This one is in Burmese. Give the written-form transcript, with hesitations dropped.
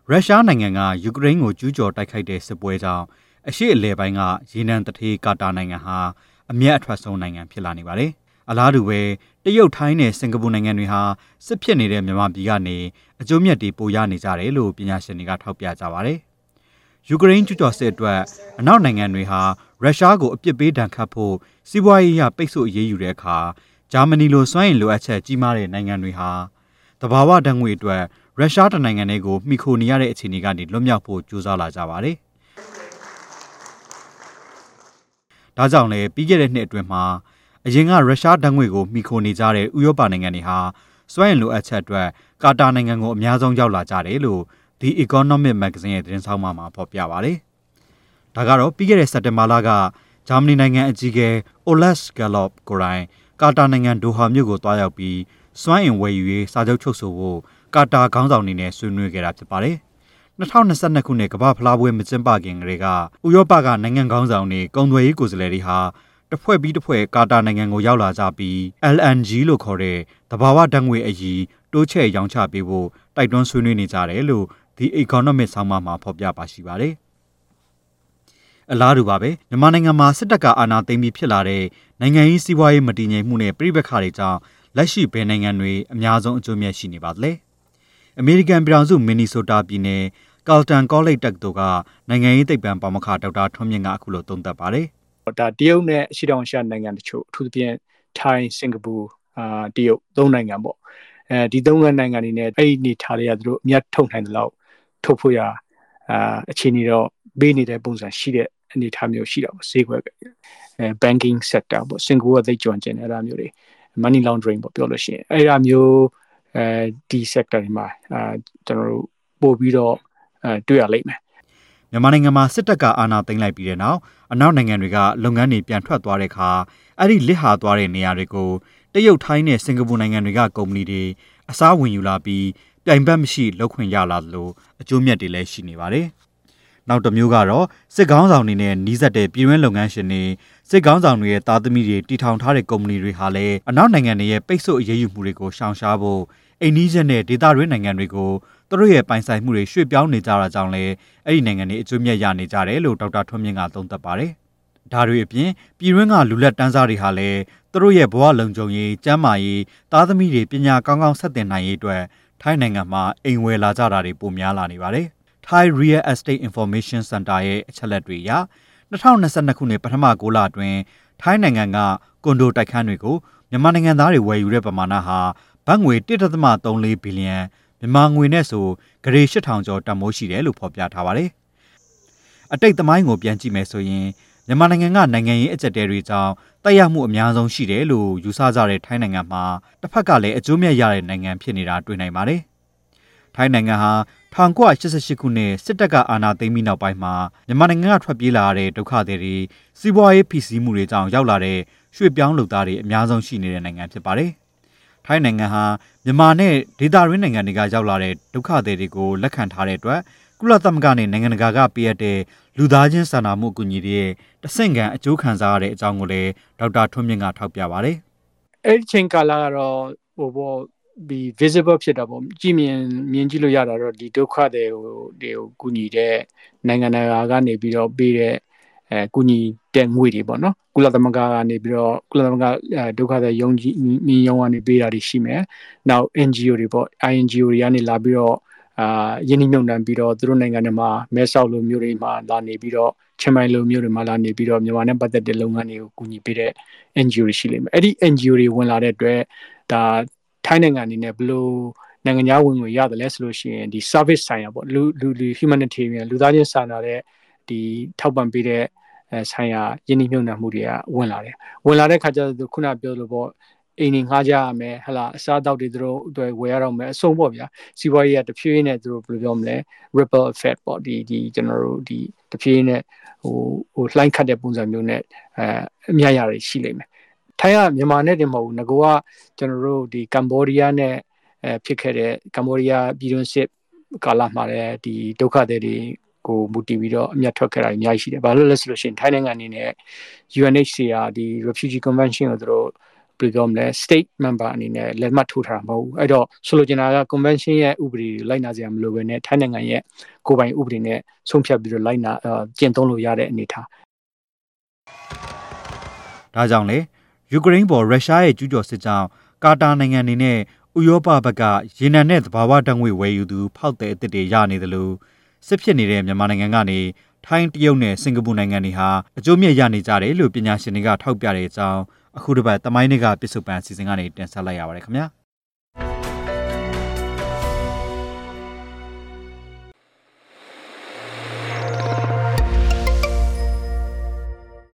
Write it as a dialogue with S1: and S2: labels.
S1: ရုရှားနိုင်ငံကယူကရိန်းကိုကျူးကျော်တိုက်ခိုက်တဲ့စစ်ပွဲကြောင့်အရှေ့အလယ်ပိုင်းကရေနံတထေးကာတာနိုင်ငံဟာအမျက်အထွက်ဆုံးနိုင်ငံဖြစ်လာနေပါတယ်။အလားတူပဲတရုတ်ထိုင်းနဲ့စင်ကာပူနိုင်ငံတွေဟာစစ်ဖြစ်နေတဲ့မြန်မာပြည်ကနေအကျိုးမြတ်တွေပိုရနေကြတယ်လို့ပညာရှင်တွေကထောက်ပြကြပါတယ်။ယူကရိန်းကျူးကျော်စစ်အတွက်အနောက်နိုင်ငံတွေဟာရုရှားကိုအပြစ်ပေးဒဏ်ခတ်ဖို့စီးပွားရေးအရပိတ်ဆို့အရေးယူတဲ့အခါဂျာမနီလိုစွမ်းအင်လိုအပ်ချက်ကြီးမားတဲ့နိုင်ငံတွေဟာသဘာဝဓာတ်ငွေ့အတွက်ရုရှားတနိုင်ငံတွေကိုမှီခိုနေရတဲ့အခြေအနေကနေလွတ်မြောက်ဖို့ကြိုးစားလာကြပါတယ်။ဒါကြောင့်လည်းပြီးခဲ့တဲ့နှစ်အတွင်းမှာအရင်ကရုရှားဓာတ်ငွေ့ကိုမှီခိုနေကြတဲ့ဥရောပနိုင်ငံတွေဟာစွမ်းအင်လိုအပ်ချက်အတွက်ကာတာနိုင်ငံကိုအများဆုံးရောက်လာကြတယ်လို့ The Economic Magazine ရဲ့သတင်းဆောင်မှာဖော်ပြပါတယ်။ဒါကတော့ပြီးခဲ့တဲ့စက်တင်ဘာလကဂျာမနီနိုင်ငံအကြီးအကဲ Olaf Scholz ကိုယ်တိုင်ကာတာနိုင်ငံဒိုဟာမြို့ကိုတွားရောက်ပြီးစွမ်းအင်ဝယ်ယူရေးစာချုပ်ချုပ်ဆိုဖို့ကာတာခေါင်းဆောင်တွေနဲ့ဆွေးနွေးခဲ့တာဖြစ်ပါတယ်။2022ခုနှစ်ကမ္ဘာဖလားပွဲမကျင်းပခင်ကတည်းကဥရောပကနိုင်ငံခေါင်းဆောင်တွေကုန်သွယ်ရေးကိုယ်စားလှယ်တွေဟာတစ်ဖွဲ့ပြီးတစ်ဖွဲ့ကာတာနိုင်ငံကိုရောက်လာကြပြီး LNG လို့ခေါ်တဲ့သဘာဝဓာတ်ငွေ့အရည်တိုးချဲ့ရောင်းချပေးဖို့တိုက်တွန်းဆွေးနွေးနေကြတယ်လို့ The Economic ဆောင်းပါးမှာဖော်ပြပါရှိပါတယ်။အလားတူပါပဲမြန်မာနိုင်ငံမှာစစ်တပ်ကအာဏာသိမ်းပြီးဖြစ်လာတဲ့နိုင်ငံရေးစီးပွားရေးမတည်ငြိမ်မှုနဲ့ပြည်ပခါတွေကြောင့်လက်ရှိဘယ်နိုင်ငံတွေအများဆုံးအကျိုးမြတ်ရှိနေပါသလဲ။အမေရိကန်ပြည်ထောင်စုမင်နီဆိုတာပြည်နယ်ကာလ်တန်ကောလိပ်တက္ကသိုလ်ကနိုင်ငံရေးသိပ္ပံပါမောက္ခဒေါက်တာထွန်းမြင့်ကအခုလိုသုံးသပ်ပါတယ်
S2: ။ဒါတရုတ်နဲ့အရှေ့တောင်အာရှနိုင်ငံတချို့အထူးသဖြင့်ထိုင်းစင်ကာပူတရုတ်သုံးနိုင်ငံပေါ့။ဒီသုံးနိုင်ငံတွေနဲ့အဲ့ဒီနေထားတွေကသူတို့အမြတ်ထုတ်နိုင်တယ်လို့ထုတ်ဖို့ရအခြေအနေတော့ပေးနေတဲ့ပုံစံရှိတဲ့အနေအထားမျိုးရှိတာပေါ့ဈေးကွက်banking sector ပေါ့စင်ကာပူကသိကျွမ်းကျင်အဲ့ဒါမျိုးတွေ money laundering ပေါ့ပြောလို့ရှိရင်အဲ့ဒါမျိုးဒီ sector တွေမှာကျွန်တော်တို့ပို့ပြီးတော့တွေ့ရလိမ့်မယ်
S1: မြန်မာနိုင်ငံမှာစစ်တပ်ကအာဏာသိမ်းလိုက်ပြီးတဲ့နောက်အနောက်နိုင်ငံတွေကလုပ်ငန်းတွေပြန်ထွက်သွားတဲ့အခါအဲ့ဒီလစ်ဟာသွားတဲ့နေရာတွေကိုတရုတ်ထိုင်းနဲ့စင်ကာပူနိုင်ငံတွေကကုမ္ပဏီတွေအစားဝင်ယူလာပြီးပြိုင်ဘက်မရှိလုပ်ခွင့်ရလာသလိုအကျိုးမြတ်တွေလည်းရှိနေပါတယ်။နောက်တစ်မျိုးကတော့စစ်ကောင်းဆောင်တွေနဲ့နှီးစပ်တဲ့ပြည်တွင်းလုပ်ငန်းရှင်တွေစစ်ကောင်းဆောင်တွေရဲ့သားသမီးတွေတည်ထောင်ထားတဲ့ကုမ္ပဏီတွေဟာလည်းအနောက်နိုင်ငံတွေရဲ့ပိတ်ဆို့အရေးယူမှုတွေကိုရှောင်ရှားဖို့အိန္ဒိယနဲ့ဒေသတွင်းနိုင်ငံတွေကိုသူတို့ရဲ့ပိုင်ဆိုင်မှုတွေရွှေ့ပြောင်းနေကြတာကြောင့်လည်းအဲ့ဒီနိုင်ငံတွေအကျိုးမြတ်ရနေကြတယ်လို့ဒေါက်တာထွန်းမြင့်ကသုံးသပ်ပါတယ်။ဒါတွေအပြင်ပြည်တွင်းကလူလက်တန်းစားတွေဟာလည်းသူတို့ရဲ့ဘဝလုံခြုံရေးကျန်းမာရေးသားသမီးတွေပညာကောင်းကောင်းဆက်သင်နိုင်ရေးအတွက်ထိုင်းနိုင်ငံမှာအိမ်ဝယ်လာကြတာတွေပိုများလာနေပါတယ်။ Thai Real Estate Information Center ရဲ့အချက်အလက်တွေအရ2022ခုနှစ်ပထမ6လအတွင်းထိုင်းနိုင်ငံကကွန်ဒိုတိုက်ခန်းတွေကိုမြန်မာနိုင်ငံသားတွေဝယ်ယူတဲ့ပမာဏဟာဘတ်ငွေ 1.34 ဘီလီယံမြန်မာငွေနဲ့ဆိုဂရေ8000ကျော်တန်ဖိုးရှိတယ်လို့ဖော်ပြထားပါတယ်။အတိတ်သမိုင်းကိုပြန်ကြည့်မယ်ဆိုရင်မြန်မာနိုင်ငံကနိုင်ငံရေးအကျပ်တဲတွေကြောင့်တိုက်ရိုက်မှုအများဆုံးရှိတယ်လို့ယူဆကြတဲ့ထိုင်းနိုင်ငံမှာတစ်ဖက်ကလည်းအကျိုးမြတ်ရတဲ့နိုင်ငံဖြစ်နေတာတွေ့နိုင်ပါတယ်။ထိုင်းနိုင်ငံဟာ1988ခုနှစ်စစ်တပ်ကအာဏာသိမ်းပြီးနောက်ပိုင်းမှာမြန်မာနိုင်ငံကထွက်ပြေးလာတဲ့ဒုက္ခသည်တွေစီးပွားရေးဖိစီးမှုတွေကြောင့်ရောက်လာတဲ့ရွှေ့ပြောင်းလုပ်သားတွေအများဆုံးရှိနေတဲ့နိုင်ငံဖြစ်ပါတယ်။ထိုင်းနိုင်ငံဟာမြန်မာနဲ့ဒေသတွင်းနိုင်ငံတွေကရောက်လာတဲ့ဒုက္ခသည်တွေကိုလက်ခံထားတဲ့အတွက်ကုလသမဂ္ဂနဲ့နိုင်ငံတကာကပေးအပ်တဲ့လူသားချင်းစာနာမှုအကူအညီတွေရဲ့တဆင့်ခံအကျိုးခံစားရတဲ့အကြောင်းကိုလည်းဒေါက်တာထွန်းမြင့်ကထောက်ပြပါတယ်
S2: ။အဲ့ဒီချိန်ကာလကတော့ဒီ visible ဖြစ်တာပေါ့ကြည့်မြင်ကြည့်လို့ရတာတော့ဒီဒုက္ခတွေကိုကူညီတဲ့နိုင်ငံတကာကနေပြီးတော့ပေးတဲ့ကူညီတဲ့ငွေတွေပေါ့နော်ကုလသမဂ္ဂကနေပြီးတော့ကုလသမဂ္ဂဒုက္ခသည်ယုံကြည်မြုံကနေပေးတာတွေရှိမယ်။နောက် NGO တွေပေါ့ INGO တွေကနေလာပြီးတော့ယင်းနှိမ့်ညွန့်နှံပြီးတော့သူတို့နိုင်ငံတွေမှာမဲဆောက်လိုမျိုးတွေမှာလာနေပြီးတော့ချင်းမိုင်လိုမျိုးတွေမှာလာနေပြီးတော့မြန်မာနဲ့ပတ်သက်တဲ့လုပ်ငန်းတွေကိုကူညီပေးတဲ့ NGO တွေရှိလိမ့်မယ်။အဲ့ဒီ NGO တွေဝင်လာတဲ့အတွက်ဒါထိုင်းနိုင်ငံအနေနဲ့ဘယ်လိုနိုင်ငံခြားဝင်ငွေရတယ်လဲဆိုလို့ရှိရင်ဒီ service ဆိုင်ရာပေါ့လူ humanitarian လူသားချင်းစာနာတဲ့ဒီထောက်ပံ့ပေးတဲ့ဆိုင်ရာယင်းနှိမ့်ညွန့်နှံမှုတွေကဝင်လာတဲ့ခါကျတော့ခုနပြောလို့ပေါ့အိမ်တွေငှားကြရမယ်ဟလာအစားအသောက်တွေသူတို့အတွက်ဝယ်ရတော့မယ်အဆုံးပေါ့ဗျာစီးပွားရေးကတဖြည်းဖြည်းနဲ့သူတို့ဘယ်လိုပြောမလဲ ripple effect ပေါ့ဒီကျွန်တော်တို့ဒီတဖြည်းဖြည်းနဲ့ဟိုလှိုင်းခတ်တဲ့ပုံစံမျိုးနဲ့အများရတွေရှိလိမ့်မယ်ထိုင်းကမြန်မာနဲ့တင်မဟုတ်ဘူးငကောကကျွန်တော်တို့ဒီကမ္ဘောဒီးယားနဲ့ဖြစ်ခဲ့တဲ့ကမ္ဘောဒီးယားပြည်တွင်းစစ်ကာလမှာလည်းဒီဒုက္ခသည်တွေကိုမူတည်ပြီးတော့အမြတ်ထွက်ခဲ့တာအများကြီးရှိတယ်။ဘာလို့လဲဆိုလို့ရှိရင်ထိုင်းနိုင်ငံအနေနဲ့ UNHCR ဒီ Refugee Convention ကိုသူတို့ဘယ်လိုပြောမလဲ state member အနေနဲ့လက်မှတ်ထိုးထားမှာမဟုတ်ဘူးအဲ့တော့ဆိုလိုချင်တာက convention ရဲ့ဥပဒေတွေလိုက်နာစရာမလိုဘဲနဲ့ထိုင်းနိုင်ငံရဲ့ကိုယ်ပိုင်ဥပဒေနဲ့ဆုံးဖြတ်ပြီးတော့လိုက်နာကျင့်သုံးလို့ရတဲ့အနေအထား
S1: ဒါကြောင့်လေယူကရိန်းပေါ်ရုရှားရဲ့ကျူးကျော်စစ်ကြောင့်ကာတာနိုင်ငံနေနဲ့ဥရောပဘက်ကရေနံနဲ့သဘာဝဓာတ်ငွေဝယ်ယူသူဖောက်တဲ့အစ်စ်တွေရနေတယ်လို့စစ်ဖြစ်နေတဲ့မြန်မာနိုင်ငံကနေထိုင်းတရုတ်နဲ့စင်ကာပူနိုင်ငံတွေဟာအကျိုးမြတ်ရနေကြတယ်လို့ပညာရှင်တွေကထောက်ပြတဲ့အကြောင်းအခုတစ်ပတ်သမိုင်းတွေကပြစ်စုံပန်အစီအစဉ်ကနေတင်ဆက်လိုက်ရပါတယ်ခင်ဗျာ